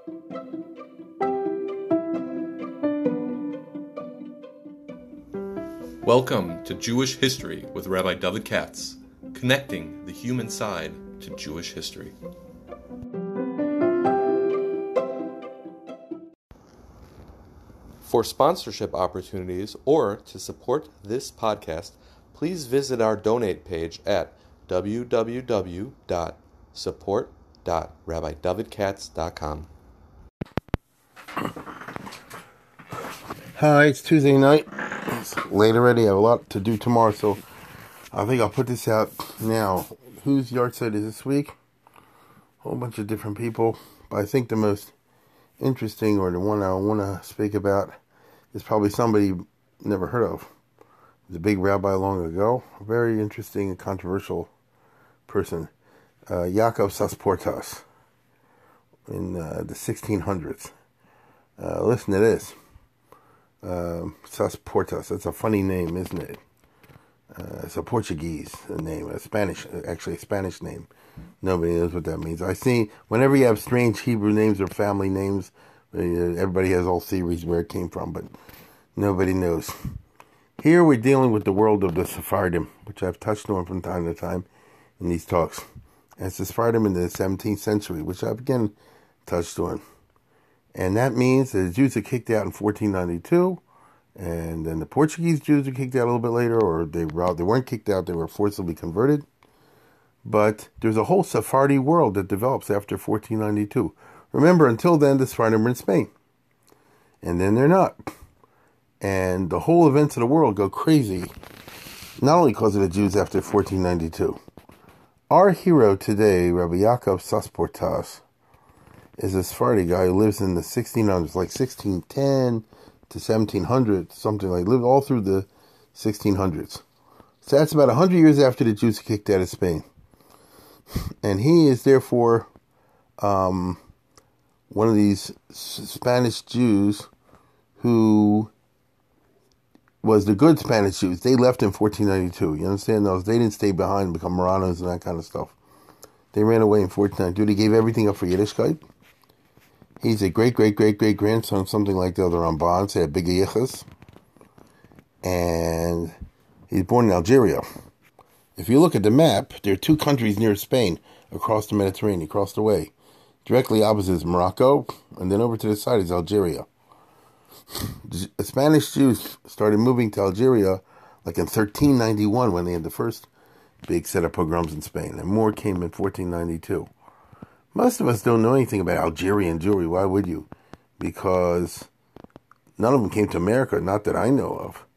Welcome to Jewish History with Rabbi David Katz, connecting the human side to Jewish history. For sponsorship opportunities or to support this podcast, please visit our donate page at www.support.rabbidavidkatz.com. Hi, it's Tuesday night. It's late already. I have a lot to do tomorrow, so I think I'll put this out now. Whose yahrzeit is this week? A whole bunch of different people, but I think the most interesting, or the one I want to speak about, is probably somebody you never heard of. The big rabbi long ago, a very interesting and controversial person, Yaakov Sasportas, in the 1600s. Listen to this. Sasportas, that's a funny name, isn't it? It's a Portuguese name, a Spanish name. Nobody knows what that means. I see, whenever you have strange Hebrew names or family names, everybody has all theories where it came from, but nobody knows. Here we're dealing with the world of the Sephardim, which I've touched on from time to time in these talks. And it's the Sephardim in the 17th century, which I've again touched on. And that means that the Jews are kicked out in 1492, and then the Portuguese Jews were kicked out a little bit later, or they weren't kicked out, they were forcibly converted. But there's a whole Sephardi world that develops after 1492. Remember, until then, the Sephardim were in Spain. And then they're not. And the whole events of the world go crazy, not only because of the Jews after 1492. Our hero today, Rabbi Yaakov Sasportas, is a Sephardi guy who lives in the 1600s, like 1610 to 1700, something like, lived all through the 1600s. So that's about 100 years after the Jews were kicked out of Spain. And he is therefore one of these Spanish Jews who was the good Spanish Jews. They left in 1492. You understand those? They didn't stay behind and become Marranos and that kind of stuff. They ran away in 1492. They gave everything up for Yiddishkeit. He's a great-great-great-great-grandson of something like the other Ramban, say a big Yichus. And he's born in Algeria. If you look at the map, there are two countries near Spain across the Mediterranean, across the way. Directly opposite is Morocco, and then over to the side is Algeria. The Spanish Jews started moving to Algeria like in 1391 when they had the first big set of pogroms in Spain, and more came in 1492. Most of us don't know anything about Algerian Jewry. Why would you? Because none of them came to America, not that I know of.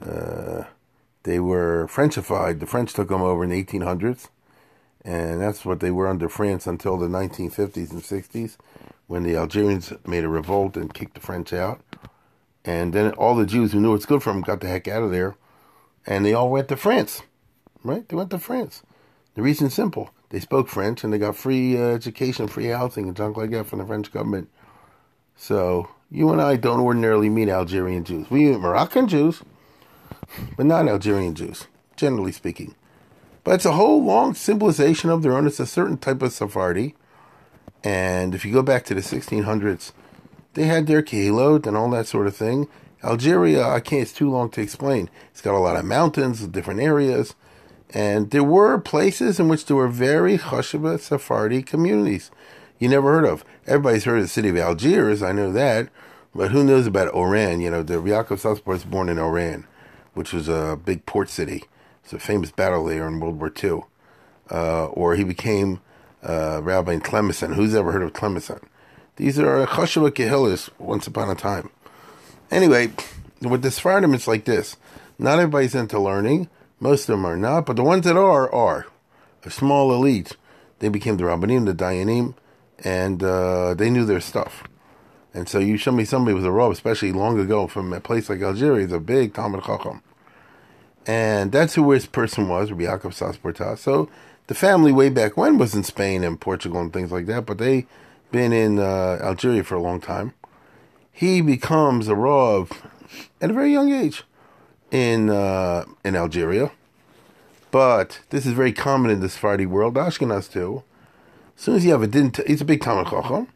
They were Frenchified. The French took them over in the 1800s, and that's what they were under France until the 1950s and 60s, when the Algerians made a revolt and kicked the French out. And then all the Jews who knew what's good for them got the heck out of there, and they all went to France, right? They went to France. The reason's simple. They spoke French, and they got free education, free housing, and junk like that from the French government. So, you and I don't ordinarily meet Algerian Jews. We meet Moroccan Jews, but not Algerian Jews, generally speaking. But it's a whole long civilization of their own. It's a certain type of Sephardi. And if you go back to the 1600s, they had their kehilot and all that sort of thing. Algeria, it's too long to explain. It's got a lot of mountains, different areas. And there were places in which there were very chashuva Sephardi communities you never heard of. Everybody's heard of the city of Algiers, I know that. But who knows about Oran? You know, the Yaakov Sasportas was born in Oran, which was a big port city. It's a famous battle there in World War II. Or he became rabbi in Tlemcen. Who's ever heard of Tlemcen? These are chashuva kehilas once upon a time. Anyway, with the Sephardim, it's like this. Not everybody's into learning. Most of them are not, but the ones that are a small elite. They became the Rabbanim, the Dayanim, and they knew their stuff. And so you show me somebody with a robe, especially long ago from a place like Algeria, is a big Talmud Chacham. And that's who this person was, Rabbi Yaakov Sasportas. So the family way back when was in Spain and Portugal and things like that, but they been in Algeria for a long time. He becomes a Rav at a very young age in Algeria. But this is very common in the Sephardi world, Ashkenaz too. As soon as you have a din, he's a big Talmud Chacham,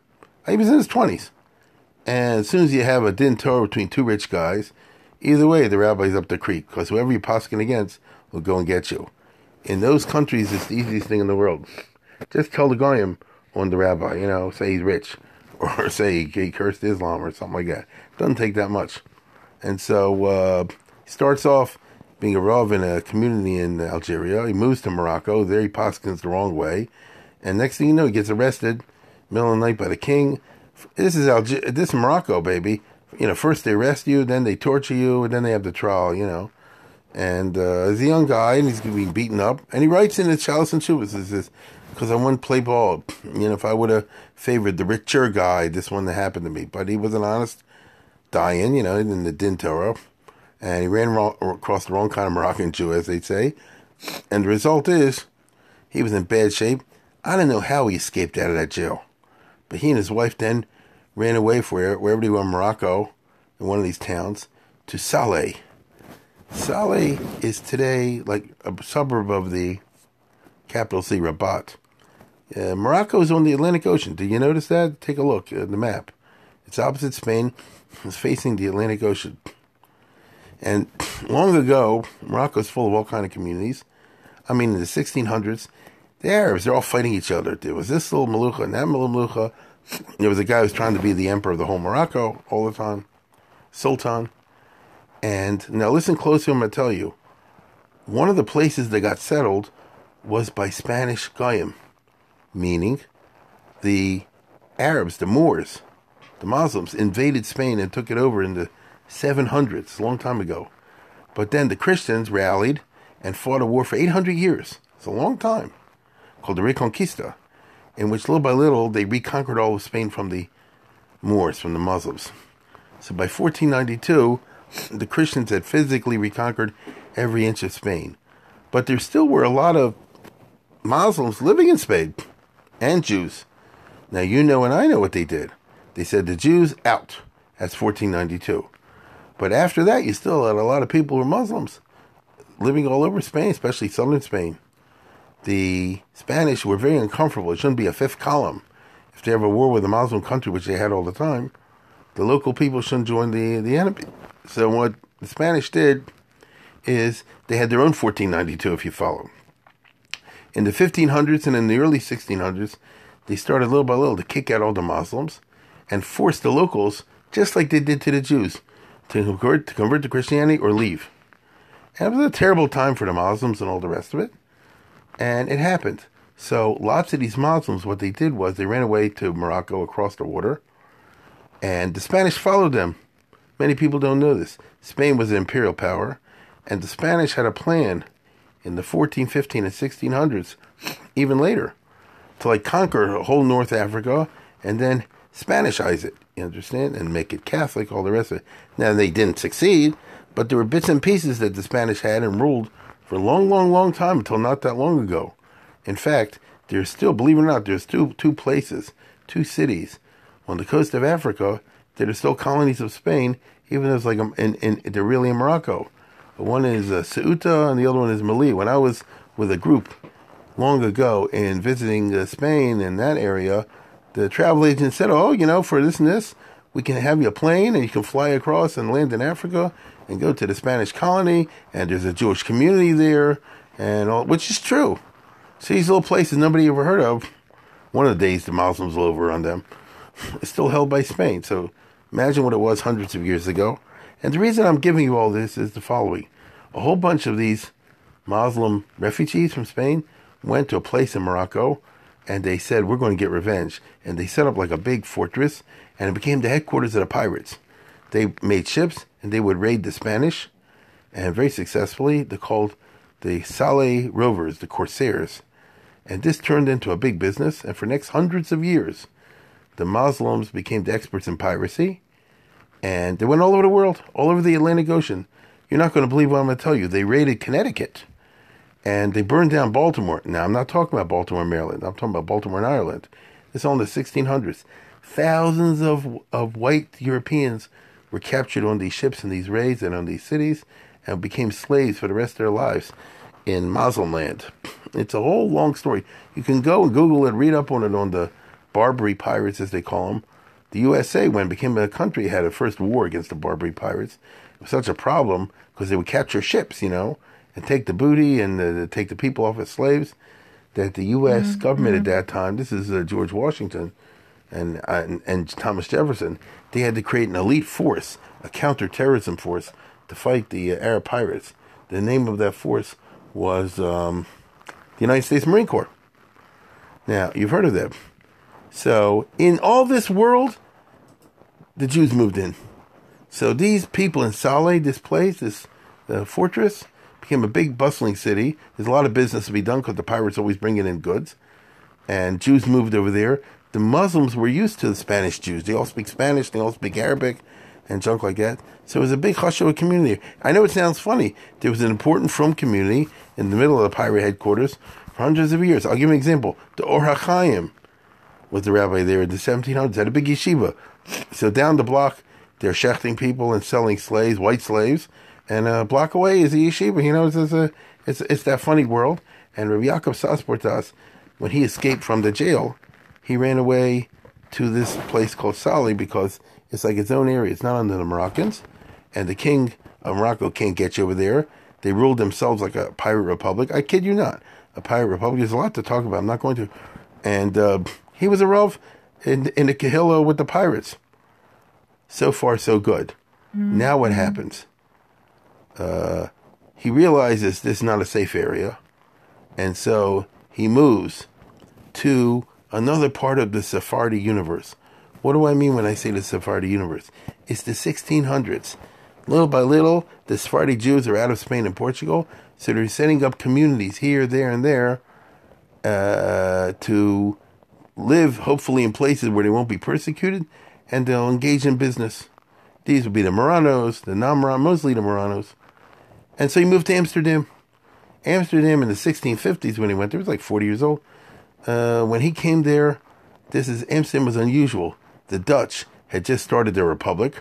He was in his 20s. And as soon as you have a din Torah between two rich guys, either way, the rabbi's up the creek, because whoever you're posking against will go and get you. In those countries, it's the easiest thing in the world. Just tell the goyim on the rabbi, say he's rich, or say he cursed Islam or something like that. Doesn't take that much. And so he starts off being a rav in a community in Algeria. He moves to Morocco. There he poskens the wrong way. And next thing you know, he gets arrested middle of the night by the king. This is Morocco, baby. First they arrest you, then they torture you, and then they have the trial, And he's a young guy, and he's being beaten up. And he writes in his Chalice and Shuvas, he says, because I wouldn't play ball. If I would have favored the richer guy, this wouldn't have happened to me. But he was an honest Dayan, in the Din Torah. And he ran across the wrong kind of Moroccan Jew, as they say. And the result is, he was in bad shape. I don't know how he escaped out of that jail. But he and his wife then ran away wherever they were in Morocco, in one of these towns, to Saleh. Saleh is today like a suburb of the capital city, Rabat. Morocco is on the Atlantic Ocean. Did you notice that? Take a look at the map. It's opposite Spain. It's facing the Atlantic Ocean. And long ago, Morocco is full of all kinds of communities. In the 1600s, the Arabs, they're all fighting each other. There was this little Malucha and that little Malucha. There was a guy who was trying to be the emperor of the whole Morocco all the time, Sultan. And now listen closely, I'm going to tell you. One of the places they got settled was by Spanish Goyim, meaning the Arabs, the Moors, the Muslims, invaded Spain and took it over in the 700s, a long time ago. But then the Christians rallied and fought a war for 800 years. It's a long time, called the Reconquista, in which little by little they reconquered all of Spain from the Moors, from the Muslims. So by 1492, the Christians had physically reconquered every inch of Spain. But there still were a lot of Muslims living in Spain, and Jews. Now you know and I know what they did. They said the Jews out. That's 1492. But after that, you still had a lot of people who were Muslims living all over Spain, especially southern Spain. The Spanish were very uncomfortable. It shouldn't be a fifth column. If they have a war with a Muslim country, which they had all the time, the local people shouldn't join the enemy. So what the Spanish did is they had their own 1492, if you follow. In the 1500s and in the early 1600s, they started little by little to kick out all the Muslims and force the locals, just like they did to the Jews, to convert to Christianity or leave. And it was a terrible time for the Muslims and all the rest of it. And it happened. So lots of these Muslims, what they did was they ran away to Morocco across the water, and the Spanish followed them. Many people don't know this. Spain was an imperial power, and the Spanish had a plan in the 14, 15, and 1600s, even later, to conquer whole North Africa and then Spanishize it, you understand, and make it Catholic, all the rest of it. Now, they didn't succeed, but there were bits and pieces that the Spanish had and ruled for a long, long, long time until not that long ago. In fact, there's still, believe it or not, there's two places, two cities on the coast of Africa that are still colonies of Spain, even though it's they're really in Morocco. One is Ceuta and the other one is Melilla. When I was with a group long ago and visiting Spain in that area, the travel agent said, for this and this, we can have you a plane and you can fly across and land in Africa and go to the Spanish colony, and there's a Jewish community there, and all, which is true. See, these little places nobody ever heard of. One of the days the Muslims will overrun them. It's still held by Spain. So imagine what it was hundreds of years ago. And the reason I'm giving you all this is the following. A whole bunch of these Muslim refugees from Spain went to a place in Morocco, and they said, we're going to get revenge. And they set up like a big fortress, and it became the headquarters of the pirates. They made ships, and they would raid the Spanish, and very successfully. They're called the Saleh Rovers, the Corsairs. And this turned into a big business, and for the next hundreds of years, the Muslims became the experts in piracy, and they went all over the world, all over the Atlantic Ocean. You're not going to believe what I'm going to tell you. They raided Connecticut, and they burned down Baltimore. Now, I'm not talking about Baltimore, Maryland. I'm talking about Baltimore in Ireland. It's all in the 1600s. Thousands of white Europeans were captured on these ships in these raids and on these cities and became slaves for the rest of their lives in Muslim land. It's a whole long story. You can go and Google it, read up on it on the Barbary pirates, as they call them, The USA, when it became a country, had a first war against the Barbary pirates. It was such a problem because they would capture ships, and take the booty and take the people off as slaves, that the U.S. government at that time, this is George Washington and Thomas Jefferson, they had to create an elite force, a counterterrorism force, to fight the Arab pirates. The name of that force was the United States Marine Corps. Now, you've heard of them. So, in all this world, the Jews moved in. So these people in Saleh, this place, this fortress, became a big bustling city. There's a lot of business to be done because the pirates always bringing in goods. And Jews moved over there. The Muslims were used to the Spanish Jews. They all speak Spanish, they all speak Arabic, and junk like that. So it was a big Hashua community. I know it sounds funny. There was an important Frum community in the middle of the pirate headquarters for hundreds of years. I'll give you an example. The Or HaChaim was the rabbi there in the 1700s, had a big yeshiva. So down the block, they're shechting people and selling slaves, white slaves. And a block away is the yeshiva. It's that funny world. And Rabbi Yaakov Sasportas, when he escaped from the jail, he ran away to this place called Saleh because it's like its own area. It's not under the Moroccans. And the king of Morocco can't get you over there. They ruled themselves like a pirate republic. I kid you not. A pirate republic. There's a lot to talk about. I'm not going to. And he was a Rav in the Kehillah with the pirates. So far, so good. Now what happens? He realizes this is not a safe area. And so he moves to another part of the Sephardi universe. What do I mean when I say the Sephardi universe? It's the 1600s. Little by little, the Sephardi Jews are out of Spain and Portugal, so they're setting up communities here, there, and there to live, hopefully, in places where they won't be persecuted, and they'll engage in business. These would be the Marranos, the non-Marranos, mostly the Marranos. And so he moved to Amsterdam. Amsterdam in the 1650s when he went there, he was like 40 years old. When he came there, Amsterdam was unusual. The Dutch had just started their republic.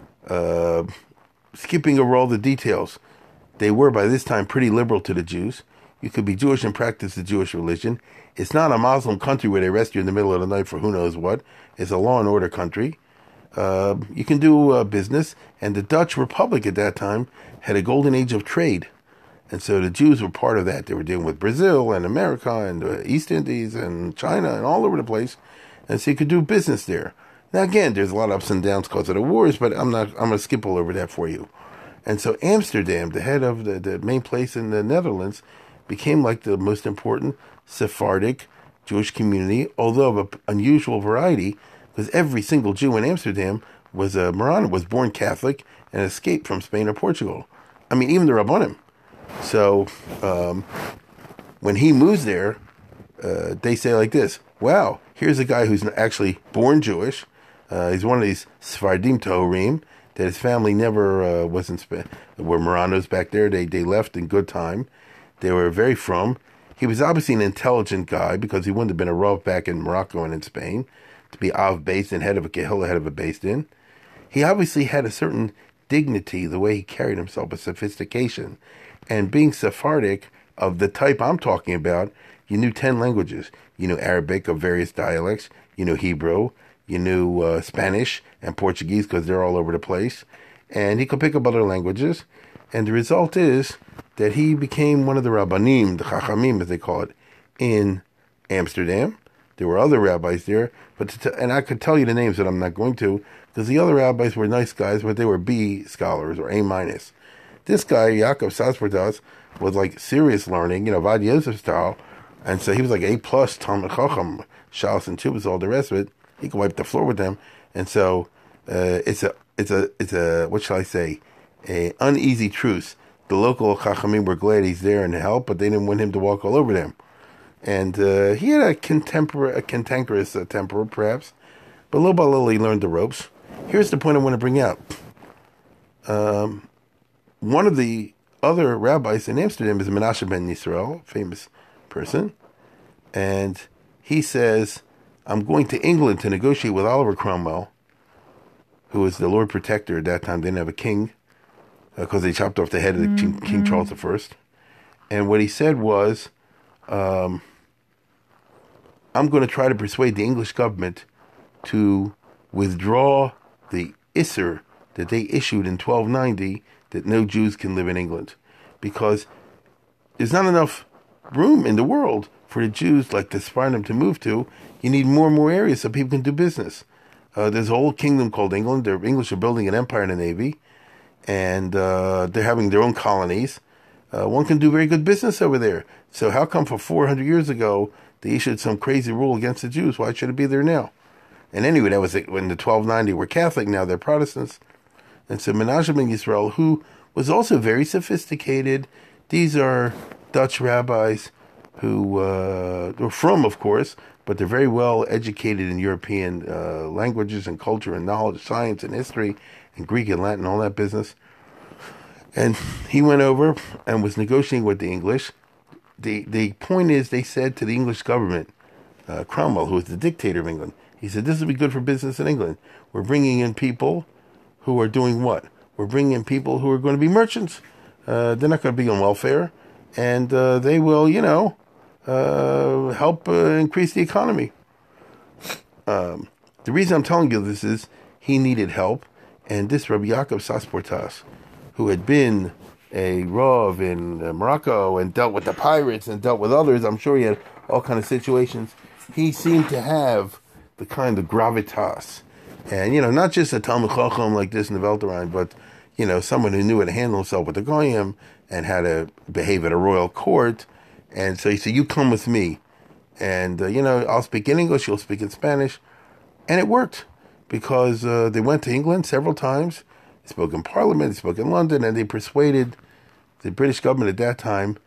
Skipping over all the details, they were by this time pretty liberal to the Jews. You could be Jewish and practice the Jewish religion. It's not a Muslim country where they arrest you in the middle of the night for who knows what. It's a law and order country. You can do business. And the Dutch Republic at that time had a golden age of trade. And so the Jews were part of that. They were dealing with Brazil and America and the East Indies and China and all over the place. And so you could do business there. Now, again, there's a lot of ups and downs because of the wars, but I'm going to skip all over that for you. And so Amsterdam, the head of the main place in the Netherlands, became like the most important Sephardic Jewish community, although of an unusual variety, because every single Jew in Amsterdam was a Marrano, was born Catholic and escaped from Spain or Portugal. I mean, even the Rabbanim. So when he moves there, they say like this: wow, here's a guy who's actually born Jewish. He's one of these Sephardim Tohorim that his family never was in Spain. Were Marranos back there. They left in good time. They were very frum. He was obviously an intelligent guy because he wouldn't have been a Rav back in Morocco and in Spain to be Av based and head of a Kehillah, head of a based in. He obviously had a certain dignity, the way he carried himself, a sophistication. And being Sephardic of the type I'm talking about, you knew 10 languages. You knew Arabic of various dialects. You knew Hebrew. You knew Spanish and Portuguese because they're all over the place. And he could pick up other languages. And the result is that he became one of the Rabbanim, the Chachamim as they call it, in Amsterdam. There were other rabbis there, and I could tell you the names, but I'm not going to, because the other rabbis were nice guys, but they were B scholars or A minus. This guy, Yaakov Sasportas, was like serious learning, Vad Yosef style, and so he was like A plus Talmud Chacham, Shalos and Tubas, all the rest of it. He could wipe the floor with them, and so it's a what shall I say, a uneasy truce. The local Chachamim were glad he's there and help, but they didn't want him to walk all over them. And he had a cantankerous temper, perhaps. But little by little, he learned the ropes. Here's the point I want to bring out. One of the other rabbis in Amsterdam is Menashe ben Yisrael, famous person. And he says, I'm going to England to negotiate with Oliver Cromwell, who was the Lord Protector at that time. They didn't have a king, because they chopped off the head of the King Charles I. And what he said was, I'm going to try to persuade the English government to withdraw the Isser that they issued in 1290 that no Jews can live in England, because there's not enough room in the world for the Jews like the Sephardim to move to. You need more and more areas so people can do business. There's a whole kingdom called England. The English are building an empire in the Navy, and they're having their own colonies. One can do very good business over there. So how come for 400 years ago they issued some crazy rule against the Jews? Why should it be there now? And anyway, that was when the 1290 were Catholic. Now they're Protestants. And so Menachem ben Yisrael, who was also very sophisticated, these are Dutch rabbis who were from, of course, but they're very well educated in European languages and culture and knowledge, science and history, and Greek and Latin, all that business. And he went over and was negotiating with the English. The point is, they said to the English government, Cromwell, who was the dictator of England, he said, this will be good for business in England. We're bringing in people who are doing what? We're bringing in people who are going to be merchants. They're not going to be on welfare. And they will, help increase the economy. The reason I'm telling you this is he needed help. And this Rabbi Yaakov Sasportas, who had been a Rav in Morocco and dealt with the pirates and dealt with others, I'm sure he had all kinds of situations. He seemed to have the kind of gravitas. And, not just a Talmud Chacham like this in the Welterine, but, someone who knew how to handle himself with the Goyim and how to behave at a royal court. And so he said, you come with me. And, I'll speak in English, you'll speak in Spanish. And it worked, because they went to England several times. They spoke in Parliament, they spoke in London, and they persuaded the British government at that time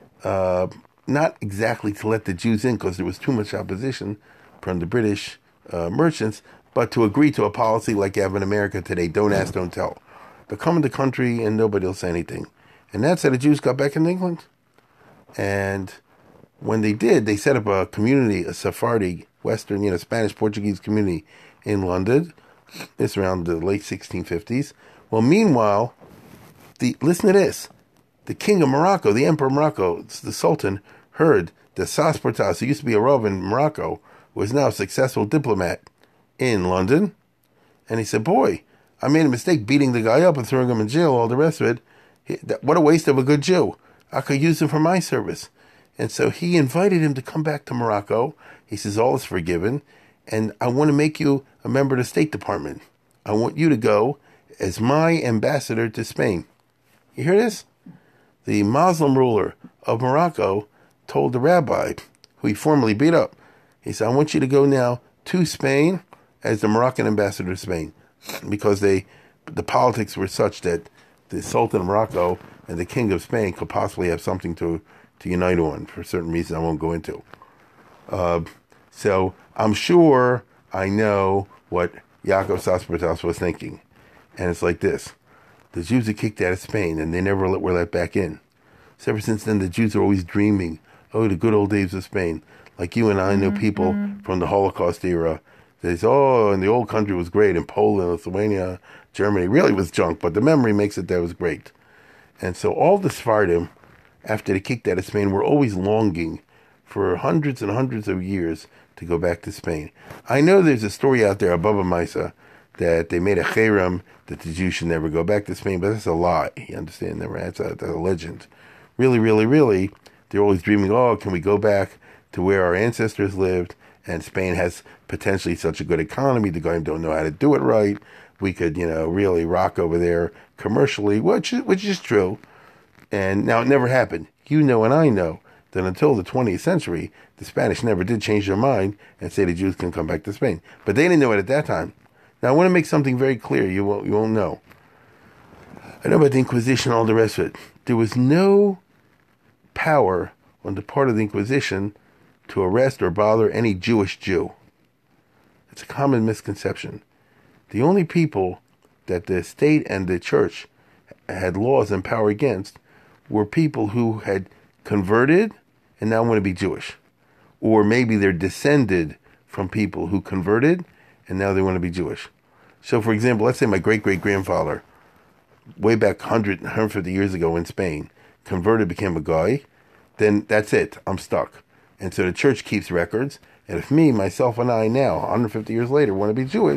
not exactly to let the Jews in because there was too much opposition from the British merchants, but to agree to a policy like you have in America today, don't ask, don't tell. But come in the country and nobody will say anything. And that's how the Jews got back in England. And when they did, they set up a community, a Sephardi, Western, Spanish, Portuguese community in London. It's around the late 1650s. Well, meanwhile, listen to this. The king of Morocco, the emperor of Morocco, the sultan, heard that Sasportas, who used to be a Rav in Morocco, was now a successful diplomat in London. And he said, boy, I made a mistake beating the guy up and throwing him in jail, all the rest of it. What a waste of a good Jew. I could use him for my service. And so he invited him to come back to Morocco. He says, all is forgiven. And I want to make you a member of the State Department. I want you to go as my ambassador to Spain. You hear this? The Muslim ruler of Morocco told the rabbi, who he formerly beat up, he said, I want you to go now to Spain as the Moroccan ambassador to Spain. Because the politics were such that the Sultan of Morocco and the King of Spain could possibly have something to unite on for certain reasons I won't go into. So I'm sure I know what Yaakov Sasportas was thinking. And it's like this. The Jews are kicked out of Spain and they never were let back in. So ever since then, the Jews are always dreaming, the good old days of Spain. Like you and I know people from the Holocaust era. They say, and the old country was great. In Poland, Lithuania, Germany, really was junk, but the memory makes it that was great. And so all the Sephardim, after they kicked out of Spain, were always longing for hundreds and hundreds of years to go back to Spain. I know there's a story out there, Baba Maisa, that they made a cherem that the Jews should never go back to Spain, but that's a lie. You understand? That's a legend. Really, really, really, they're always dreaming, can we go back to where our ancestors lived? And Spain has potentially such a good economy. The Goyim don't know how to do it right. We could, really rock over there commercially, which is true. And now it never happened. You know and I know that until the 20th century, the Spanish never did change their mind and say the Jews can come back to Spain. But they didn't know it at that time. Now I want to make something very clear. You won't know. I know about the Inquisition, all the rest of it. There was no power on the part of the Inquisition to arrest or bother any Jewish Jew. It's a common misconception. The only people that the state and the church had laws and power against were people who had converted and now want to be Jewish. Or maybe they're descended from people who converted and now they want to be Jewish. So, for example, let's say my great-great-grandfather, way back 150 years ago in Spain, converted, became a guy, then that's it. I'm stuck. And so the church keeps records. And if me, myself, and I now, 150 years later, want to be Jewish,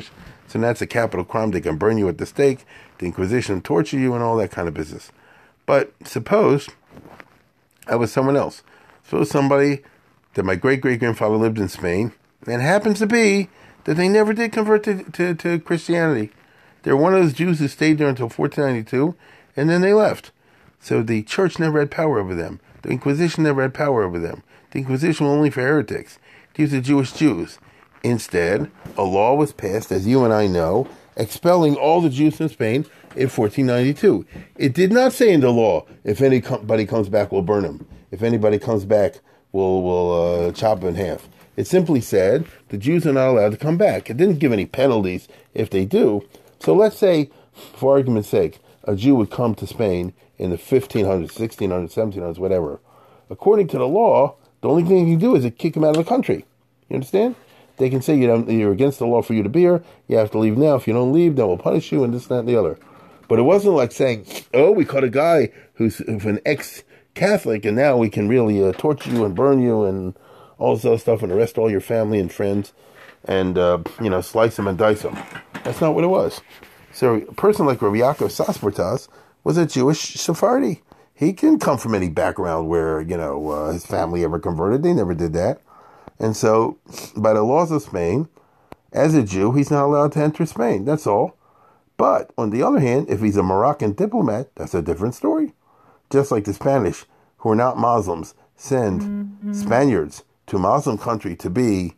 So that's a capital crime. They can burn you at the stake, the Inquisition torture you, and all that kind of business. But suppose I was someone else. Suppose somebody that my great-great-grandfather lived in Spain, and it happens to be that they never did convert to Christianity. They're one of those Jews who stayed there until 1492, and then they left. So the church never had power over them. The Inquisition never had power over them. The Inquisition was only for heretics. These are Jewish Jews. Instead, a law was passed, as you and I know, expelling all the Jews from Spain in 1492. It did not say in the law, if anybody comes back, we'll burn him. If anybody comes back, we'll chop him in half. It simply said the Jews are not allowed to come back. It didn't give any penalties if they do. So let's say, for argument's sake, a Jew would come to Spain in the 1500s, 1600s, 1700s, whatever. According to the law, the only thing you can do is kick him out of the country. You understand? They can say you're against the law for you to be here. You have to leave now. If you don't leave, then we'll punish you and this, that, and the other. But it wasn't like saying, oh, we caught a guy who's an ex-Catholic and now we can really torture you and burn you and all this other stuff and arrest all your family and friends and, slice them and dice them. That's not what it was. So a person like Rabbi Yaakov Sasportas was a Jewish Sephardi. He didn't come from any background where, his family ever converted. They never did that. And so, by the laws of Spain, as a Jew, he's not allowed to enter Spain. That's all. But, on the other hand, if he's a Moroccan diplomat, that's a different story. Just like the Spanish, who are not Muslims, send Spaniards to a Muslim country to be,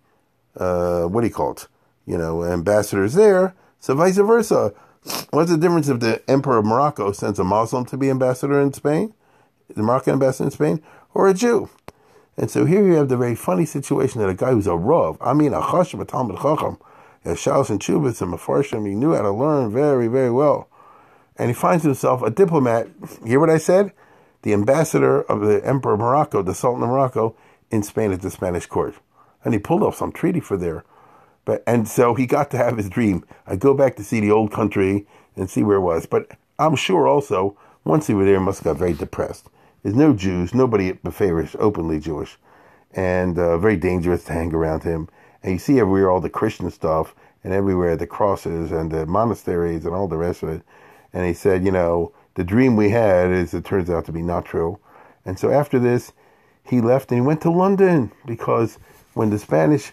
ambassadors there. So vice versa. What's the difference if the Emperor of Morocco sends a Muslim to be ambassador in Spain, the Moroccan ambassador in Spain, or a Jew? And so here you have the very funny situation that a guy who's a Rav, a Chashav, a Talmud Chacham, a Shalos and Chubas and Mefarshim, he knew how to learn very, very well. And he finds himself a diplomat. Hear what I said? The ambassador of the Emperor of Morocco, the Sultan of Morocco, in Spain at the Spanish court. And he pulled off some treaty for there. And so he got to have his dream. I go back to see the old country and see where it was. But I'm sure also, once he was there, he must have got very depressed. There's no Jews, nobody favors openly Jewish, and very dangerous to hang around him. And you see everywhere all the Christian stuff, and everywhere the crosses and the monasteries and all the rest of it. And he said, the dream we had it turns out to be not true. And so after this, he left and he went to London, because when the Spanish,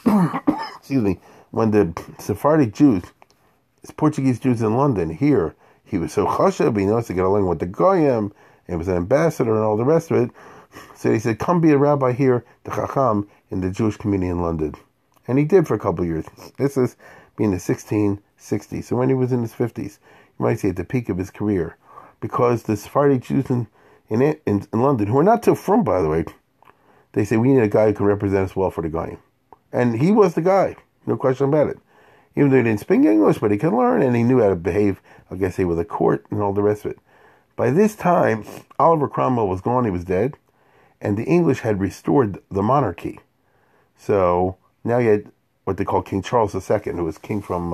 when the Sephardic Jews, Portuguese Jews in London, here, he was so chashav, he knows to get along with the Goyim, and was an ambassador and all the rest of it. So he said, come be a rabbi here, the Chacham, in the Jewish community in London. And he did for a couple of years. This is in the 1660s. So when he was in his 50s, you might say at the peak of his career. Because the Sephardic Jews in London, who are not so frum, by the way, they say, we need a guy who can represent us well for the Goyim. And he was the guy, no question about it. Even though he didn't speak English, but he could learn, and he knew how to behave, I guess, with a court and all the rest of it. By this time, Oliver Cromwell was gone, he was dead, and the English had restored the monarchy. So now you had what they call King Charles II, who was king from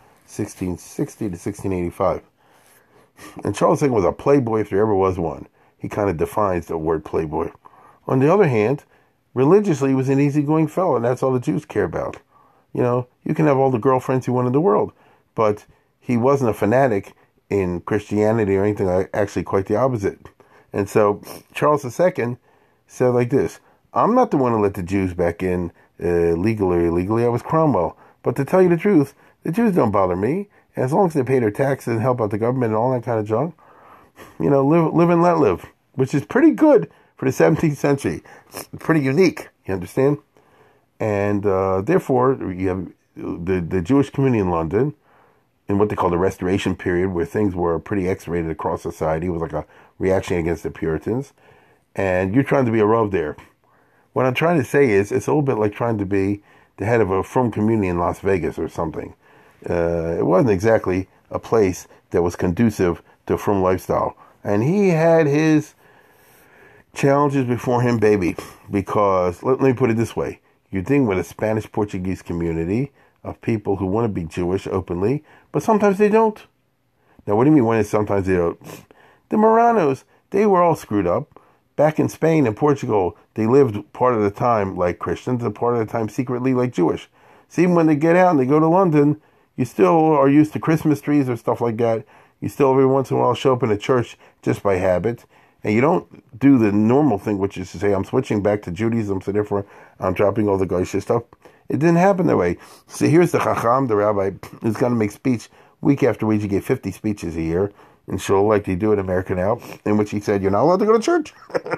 1660 to 1685. And Charles II was a playboy if there ever was one. He kind of defines the word playboy. On the other hand, religiously, he was an easygoing fellow, and that's all the Jews care about. You can have all the girlfriends you want in the world, but he wasn't a fanatic in Christianity or anything, actually quite the opposite. And so Charles II said like this, I'm not the one who let the Jews back in legally or illegally, I was Cromwell. But to tell you the truth, the Jews don't bother me. And as long as they pay their taxes and help out the government and all that kind of junk, live and let live, which is pretty good for the 17th century. Pretty unique, you understand? And therefore, you have the Jewish community in London, in what they call the Restoration period, where things were pretty X-rated across society. It was like a reaction against the Puritans. And you're trying to be a Rav there. What I'm trying to say is, it's a little bit like trying to be the head of a frum community in Las Vegas or something. It wasn't exactly a place that was conducive to a frum lifestyle. And he had his challenges before him, baby. Because, let me put it this way. You're dealing with a Spanish-Portuguese community of people who want to be Jewish openly, but sometimes they don't. Now, what do you mean when sometimes they don't? The Marranos, they were all screwed up. Back in Spain and Portugal, they lived part of the time like Christians and part of the time secretly like Jewish. So even when they get out and they go to London, You still are used to Christmas trees or stuff like that. You still every once in a while show up in a church just by habit. And you don't do the normal thing, which is to say, I'm switching back to Judaism, so therefore I'm dropping all the Goyish stuff. It didn't happen that way. So here's the Chacham, the rabbi, who's going to make speech week after week. He gave 50 speeches a year in Shul, like they do in America now, in which he said, you're not allowed to go to church.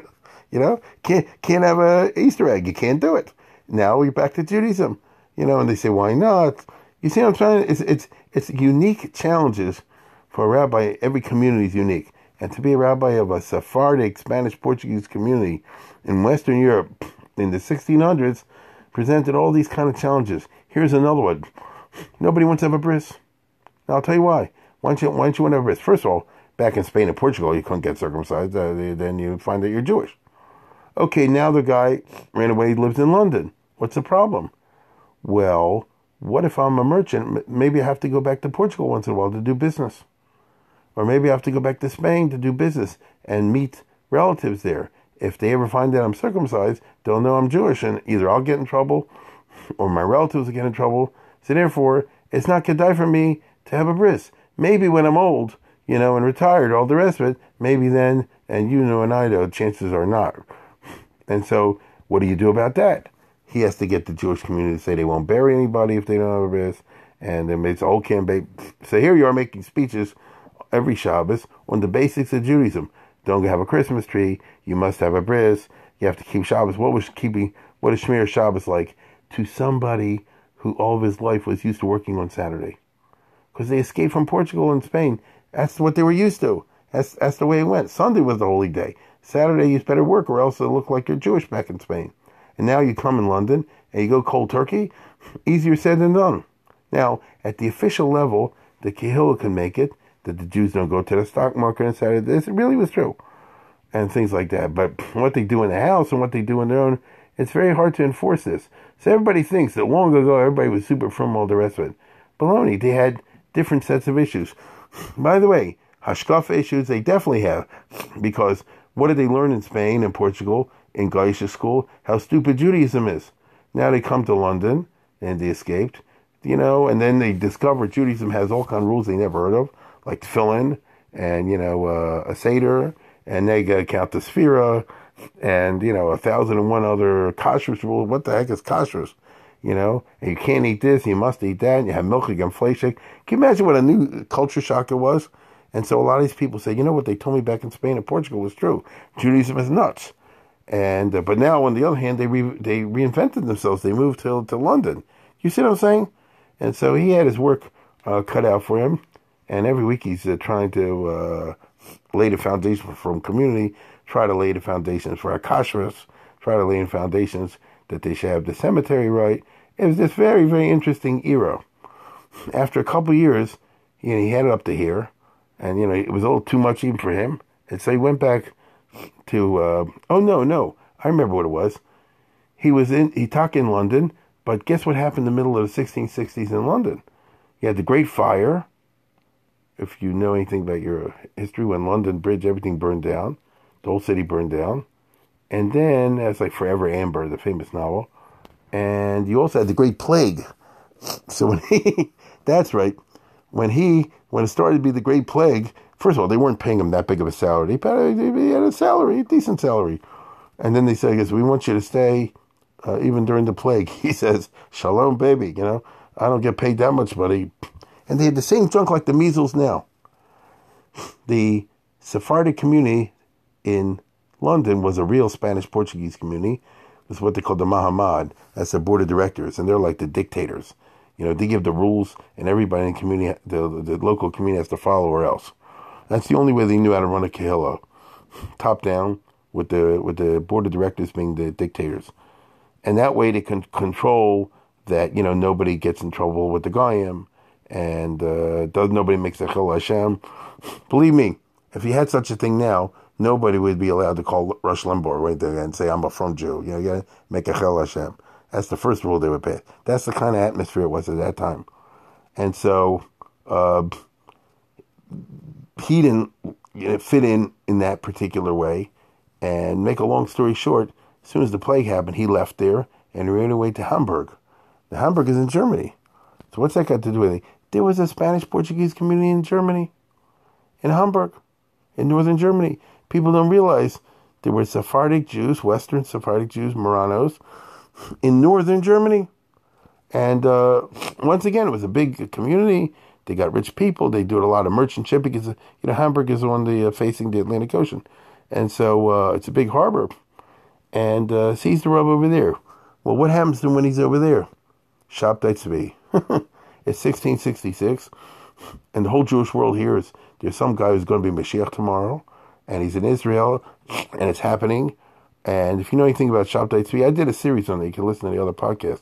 Can't have a Easter egg. You can't do it. Now we're back to Judaism. And they say, why not? You see what I'm saying? It's unique challenges for a rabbi. Every community is unique. And to be a rabbi of a Sephardic, Spanish-Portuguese community in Western Europe in the 1600s presented all these kind of challenges. Here's another one. Nobody wants to have a bris. Now, I'll tell you why. Why don't you want to have a bris? First of all, back in Spain and Portugal, you couldn't get circumcised. Then you find that you're Jewish. Okay, now the guy ran away, he lives in London. What's the problem? Well, what if I'm a merchant? Maybe I have to go back to Portugal once in a while to do business. Or maybe I have to go back to Spain to do business and meet relatives there. If they ever find out I'm circumcised, they'll know I'm Jewish, and either I'll get in trouble or my relatives will get in trouble. So therefore, it's not kedai for me to have a bris. Maybe when I'm old, and retired, all the rest of it, maybe then, and and I know, chances are not. And so, what do you do about that? He has to get the Jewish community to say they won't bury anybody if they don't have a bris, and then it's all campaign. So here you are making speeches every Shabbos on the basics of Judaism. Don't have a Christmas tree. You must have a bris. You have to keep Shabbos. What is Shmir Shabbos like to somebody who all of his life was used to working on Saturday? Because they escaped from Portugal and Spain. That's what they were used to. That's the way it went. Sunday was the holy day. Saturday you better work or else it'll look like you're Jewish back in Spain. And now you come in London and you go cold turkey. Easier said than done. Now, at the official level, the Kehillah can make it, that the Jews don't go to the stock market on Saturday. This really was true. And things like that. But what they do in the house and what they do on their own, it's very hard to enforce this. So everybody thinks that long ago everybody was super from all the rest of it. Baloney, they had different sets of issues. By the way, hashkafa issues they definitely have. Because what did they learn in Spain and Portugal, in Goyish school? How stupid Judaism is. Now they come to London, and they escaped, and then they discover Judaism has all kinds of rules they never heard of, like tefillin, and, a seder, and they got to count the sphira, and, 1,001 other kashrus rules. What the heck is kashrus? And you can't eat this, you must eat that, and you have milchig and fleshig. Can you imagine what a new culture shock it was? And so a lot of these people say, what they told me back in Spain and Portugal was true. Judaism is nuts. And but now, on the other hand, they reinvented themselves. They moved to London. You see what I'm saying? And so he had his work cut out for him. And every week he's trying to lay the foundation from community, try to lay the foundations for our kashrus, try to lay in foundations that they should have the cemetery right. It was this very, very interesting era. After a couple of years, he had it up to here. And, it was a little too much even for him. And so he went back to, no, I remember what it was. He talked in London, but guess what happened in the middle of the 1660s in London? You had the Great Fire. If you know anything about your history, when London Bridge, everything burned down. The whole city burned down. And then, that's like Forever Amber, the famous novel. And you also had the Great Plague. So that's right. When it started to be the Great Plague, first of all, they weren't paying him that big of a salary. He had a salary, a decent salary. And then they said, I guess, we want you to stay even during the plague. He says, shalom, baby, I don't get paid that much money. And they had the same junk like the measles now. The Sephardic community in London was a real Spanish-Portuguese community. It's what they call the Mahamad. That's the board of directors, and they're like the dictators. They give the rules, and everybody in the community, the local community has to follow or else. That's the only way they knew how to run a kehillah. Top down, with the board of directors being the dictators. And that way they can control that, nobody gets in trouble with the Goyim, and nobody makes a Chil Hashem. Believe me, if you had such a thing now, nobody would be allowed to call Rush Limbaugh right there and say, I'm a from Jew. You got to make a Chil Hashem. That's the first rule they would pass. That's the kind of atmosphere it was at that time. And so he didn't fit in that particular way. And make a long story short, as soon as the plague happened, he left there and ran away to Hamburg. Now, Hamburg is in Germany. So what's that got to do with it? There was a Spanish-Portuguese community in Germany, in Hamburg, in northern Germany. People don't realize there were Sephardic Jews, Western Sephardic Jews, Marranos, in northern Germany. And once again, it was a big community. They got rich people. They do a lot of merchant shipping because, Hamburg is on the facing the Atlantic Ocean. And so it's a big harbor. And sees the rub over there. Well, what happens to him when he's over there? Shabtai Tzvi. It's 1666. And the whole Jewish world hears there's some guy who's going to be Mashiach tomorrow. And he's in Israel. And it's happening. And if you know anything about Shabtai Tzvi, I did a series on it. You can listen to the other podcast.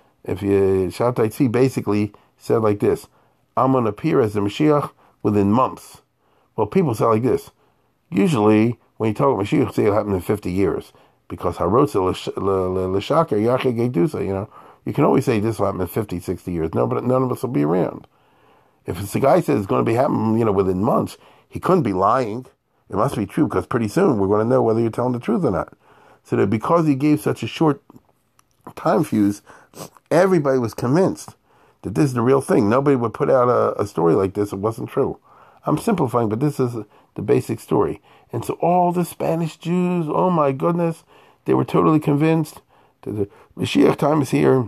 Shabtai Tzvi basically said like this: I'm going to appear as the Mashiach within months. Well, people say like this. Usually, when you talk about Mashiach, say it'll happen in 50 years. Because Harotza l'shakar yachid gedusa, you can always say this will happen in 50, 60 years. No, but none of us will be around. If it's the guy says it's going to be happening, within months, he couldn't be lying. It must be true because pretty soon we're going to know whether you're telling the truth or not. So that because he gave such a short time fuse, everybody was convinced that this is the real thing. Nobody would put out a story like this. It wasn't true. I'm simplifying, but this is the basic story. And so all the Spanish Jews, oh my goodness, they were totally convinced that the Mashiach time is here.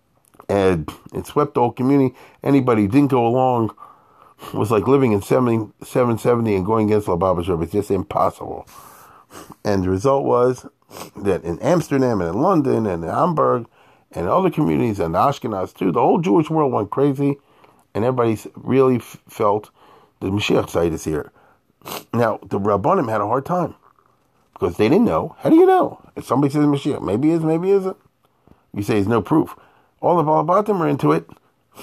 And it swept the whole community. Anybody who didn't go along was like living in 770 and going against Lubavitch Rebbe. It's just impossible. And the result was that in Amsterdam and in London and in Hamburg and other communities and Ashkenaz too, the whole Jewish world went crazy. And everybody really felt the Mashiach side is here. Now, the Rabbanim had a hard time because they didn't know. How do you know? If somebody says Mashiach, maybe he is, maybe he isn't. You say there's no proof. All the Balabatim are into it.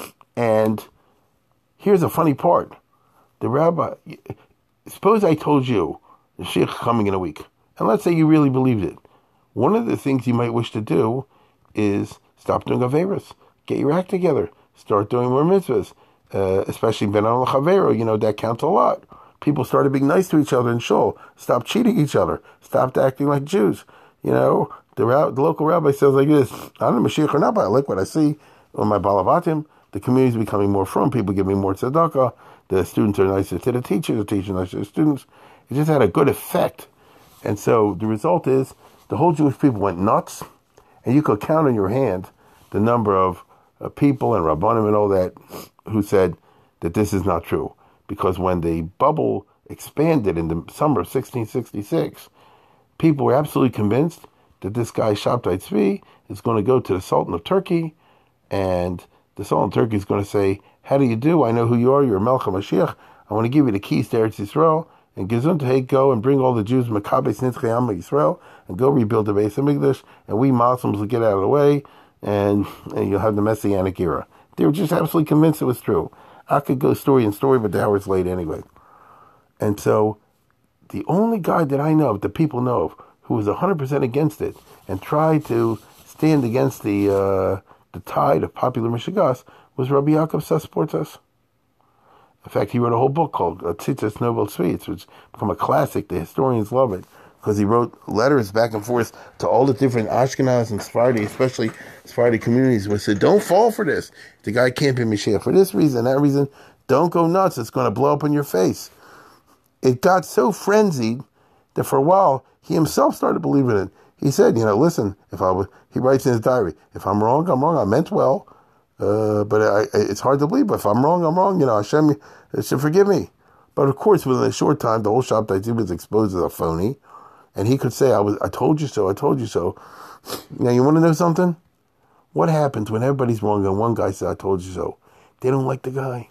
And here's a funny part. The rabbi, suppose I told you the Mashiach coming in a week. And let's say you really believed it. One of the things you might wish to do is stop doing Averis. Get your act together. Start doing more mitzvahs. Especially Ben Al Chavero, that counts a lot. People started being nice to each other in shul. Stopped cheating each other. Stopped acting like Jews. The local rabbi says like this: I don't know Mashiach or not, but I like what I see on my balavatim. The community is becoming more frum. People giving more tzedakah. The students are nicer to the teachers. The teachers are nicer to the students. It just had a good effect. And so the result is the whole Jewish people went nuts. And you could count on your hand the number of people and rabbanim and all that who said that this is not true. Because when the bubble expanded in the summer of 1666, people were absolutely convinced that this guy, Shabtai Tzvi, is going to go to the Sultan of Turkey, and the Sultan of Turkey is going to say, how do you do? I know who you are. You're Melech HaMashiach. I want to give you the keys to Eretz Yisrael, and Gesundheit, go and bring all the Jews, Makabes Nitzchei Am Yisrael, and go rebuild the Beis HaMikdash, and we Muslims will get out of the way, and you'll have the Messianic era. They were just absolutely convinced it was true. I could go story and story, but the hour's late anyway. And so the only guy that I know, that people know of, who was 100% against it and tried to stand against the tide of popular Mishigas was Rabbi Yaakov Sasportas. In fact, he wrote a whole book called Tzitzis Novel Tzvi, which has become a classic. The historians love it because he wrote letters back and forth to all the different Ashkenaz and Sephardi, especially Sephardi communities, which said, don't fall for this. The guy can't be Mashiach for this reason, that reason. Don't go nuts. It's going to blow up in your face. It got so frenzied that for a while, he himself started believing it. He said, listen, he writes in his diary, if I'm wrong, I'm wrong. I meant well, but it's hard to believe. But if I'm wrong, I'm wrong. Hashem should forgive me. But of course, within a short time, the whole Shabtai Tzvi was exposed as a phony. And he could say, I told you so, I told you so. Now, you want to know something? What happens when everybody's wrong and one guy says, I told you so? They don't like the guy.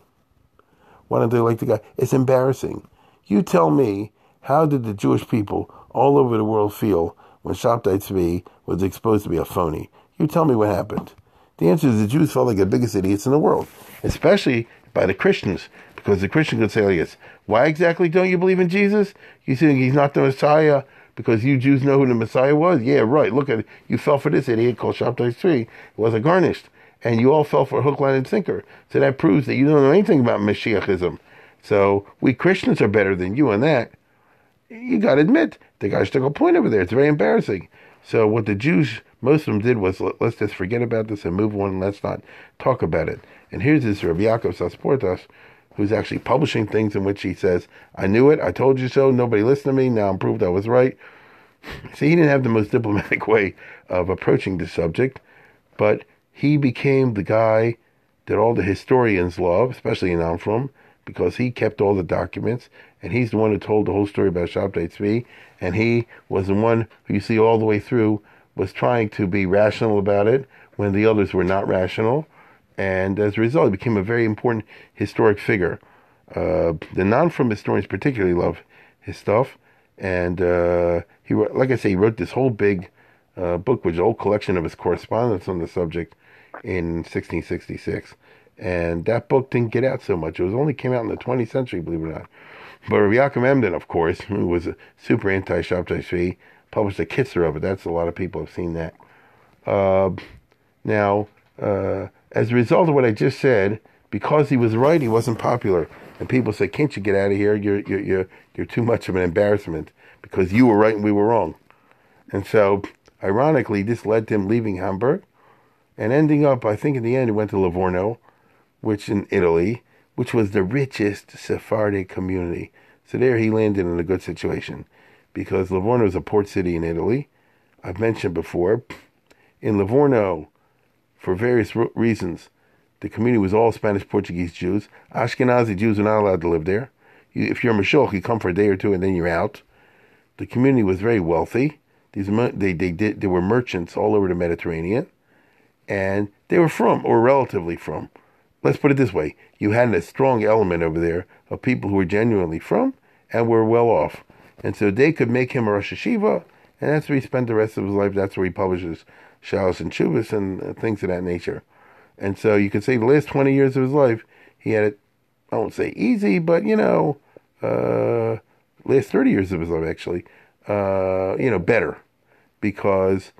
Why don't they like the guy? It's embarrassing. You tell me, how did the Jewish people all over the world feel when Shabtai Tzvi was exposed to be a phony? You tell me what happened. The answer is the Jews felt like the biggest idiots in the world, especially by the Christians, because the Christian could say like this: why exactly don't you believe in Jesus? You think he's not the Messiah because you Jews know who the Messiah was? Yeah, right. Look at it. You fell for this idiot called Shabtai Tzvi. It wasn't garnished. And you all fell for hook, line, and sinker. So that proves that you don't know anything about Mashiachism. So we Christians are better than you on that. You got to admit, the guy took a point over there. It's very embarrassing. So what the Jews most of them did was, let's just forget about this and move on, and let's not talk about it. And here's this Rabbi Yaakov Sasportas, who's actually publishing things in which he says, I knew it, I told you so, nobody listened to me, now I'm proved I was right. See, he didn't have the most diplomatic way of approaching the subject, but he became the guy that all the historians love, especially in Amfram, because he kept all the documents, and he's the one who told the whole story about Shabtai Tzvi, and he was the one who you see all the way through was trying to be rational about it when the others were not rational, and as a result, he became a very important historic figure. The non-From historians particularly love his stuff, and he wrote, like I say, he wrote this whole big book, which is a whole collection of his correspondence on the subject in 1666. And that book didn't get out so much. It only came out in the 20th century, believe it or not. But Rabbi Yaakov Emden, of course, who was a super anti-Shabtai Tzvi, published a Kitzer of it. That's a lot of people have seen that. Now, as a result of what I just said, because he was right, he wasn't popular. And people say, can't you get out of here? You're too much of an embarrassment because you were right and we were wrong. And so, ironically, this led to him leaving Hamburg and ending up, I think in the end, he went to Livorno, which in Italy, which was the richest Sephardic community. So there he landed in a good situation because Livorno is a port city in Italy. I've mentioned before, in Livorno, for various reasons, the community was all Spanish-Portuguese Jews. Ashkenazi Jews were not allowed to live there. If you're a Mashiach, you come for a day or two and then you're out. The community was very wealthy. They were merchants all over the Mediterranean, and they were from, or relatively from. Let's put it this way. You had a strong element over there of people who were genuinely from and were well off. And so they could make him a Rosh Hashiva, and that's where he spent the rest of his life. That's where he publishes Shalos and Chuvas and things of that nature. And so you could say the last 20 years of his life, he had it, I won't say easy, but, last 30 years of his life, actually, better. Because,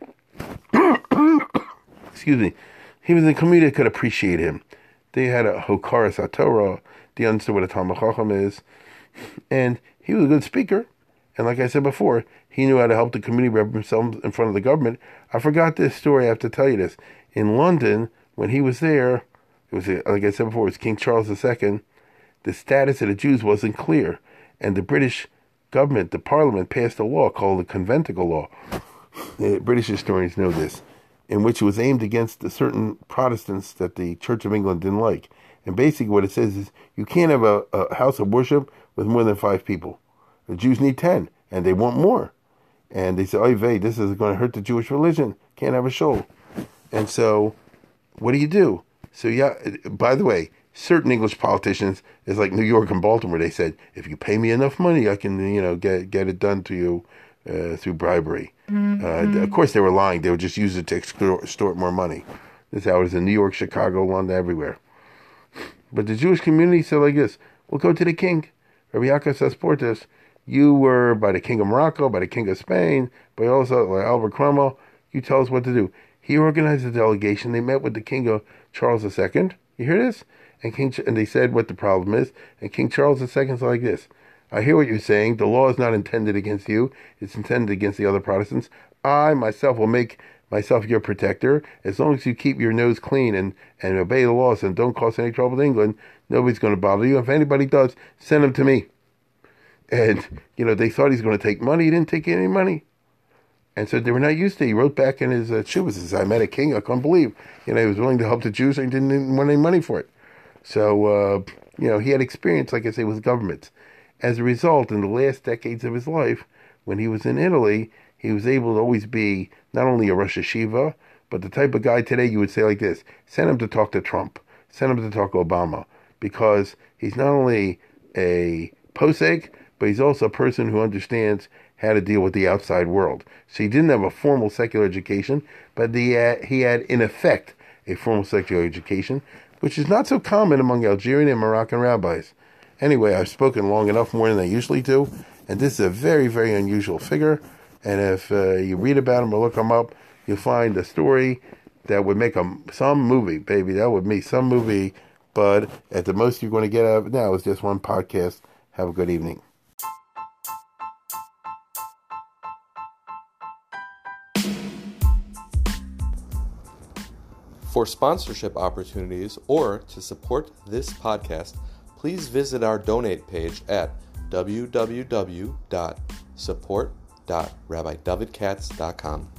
excuse me, he was in a community that could appreciate him. They had a Hokaras HaTorah. They understood what a Talmud Chacham is. And he was a good speaker. And like I said before, he knew how to help the community represent himself in front of the government. I forgot this story. I have to tell you this. In London, when he was there, it was, like I said before, it was King Charles II. The status of the Jews wasn't clear. And the British government, the parliament, passed a law called the Conventicle Law. The British historians know this, in which it was aimed against the certain Protestants that the Church of England didn't like. And basically what it says is you can't have a house of worship with more than 5 people. The Jews need 10, and they want more. And they say, oy vey, this is going to hurt the Jewish religion. Can't have a shul. And so, what do? So, yeah, by the way, certain English politicians, it's like New York and Baltimore, they said, if you pay me enough money, I can, get it done to you through bribery. Of course, they were lying. They would just use it to extort more money. This is how it is in New York, Chicago, London, everywhere. But the Jewish community said like this, we'll go to the king. Rabbi Yaakov Sasportas, you were by the king of Morocco, by the king of Spain, by also like Albert Cromwell. You tell us what to do. He organized a delegation. They met with the king of Charles II. You hear this? And they said what the problem is. And King Charles II is like this. I hear what you're saying. The law is not intended against you. It's intended against the other Protestants. I, myself, will make myself your protector. As long as you keep your nose clean and obey the laws and don't cause any trouble to England, nobody's going to bother you. If anybody does, send them to me. And, they thought he's going to take money. He didn't take any money. And so they were not used to it. He wrote back in his Chuvas, he said, I met a king I couldn't believe. He was willing to help the Jews and he didn't want any money for it. So, he had experience, like I say, with governments. As a result, in the last decades of his life, when he was in Italy, he was able to always be not only a Rosh Hashiva, but the type of guy today you would say like this, send him to talk to Trump, send him to talk to Obama, because he's not only a posek, but he's also a person who understands how to deal with the outside world. So he didn't have a formal secular education, but he had, in effect, a formal secular education, which is not so common among Algerian and Moroccan rabbis. Anyway, I've spoken long enough, more than I usually do, and this is a very, very unusual figure, and if you read about him or look him up, you'll find a story that would make some movie, baby. That would be some movie, but at the most you're going to get out of it now is just one podcast. Have a good evening. For sponsorship opportunities or to support this podcast, please visit our donate page at www.support.rabbidavidkatz.com.